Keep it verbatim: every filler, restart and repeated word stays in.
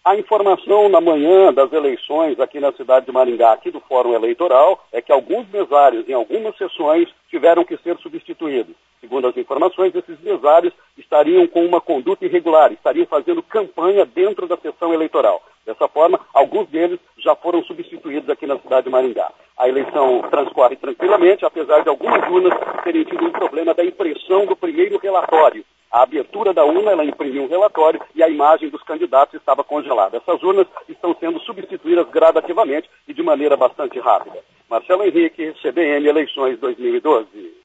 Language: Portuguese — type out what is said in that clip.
A informação na manhã das eleições aqui na cidade de Maringá, aqui do Fórum Eleitoral, é que alguns mesários em algumas sessões tiveram que ser substituídos. Segundo as informações, esses mesários estariam com uma conduta irregular, estariam fazendo campanha dentro da sessão eleitoral. Dessa forma, alguns deles já foram substituídos aqui na cidade de Maringá. A eleição transcorre tranquilamente, apesar de algumas urnas terem tido um problema da impressão do primeiro relatório. A abertura da urna, ela imprimiu um relatório e a imagem dos candidatos estava congelada. Essas urnas estão sendo substituídas gradativamente e de maneira bastante rápida. Marcelo Henrique, C B N Eleições dois mil e doze.